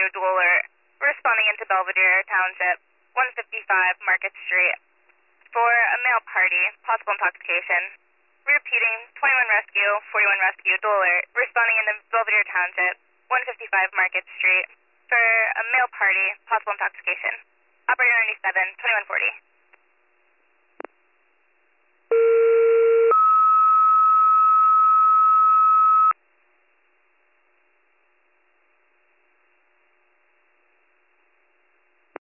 dual alert, responding into Belvedere Township, 155 Market Street, for a male party, possible intoxication. Repeating, 21 rescue, 41 rescue, dual alert, responding into Belvedere Township, 155 Market Street, for a male party, possible intoxication. Operator 97, 2140.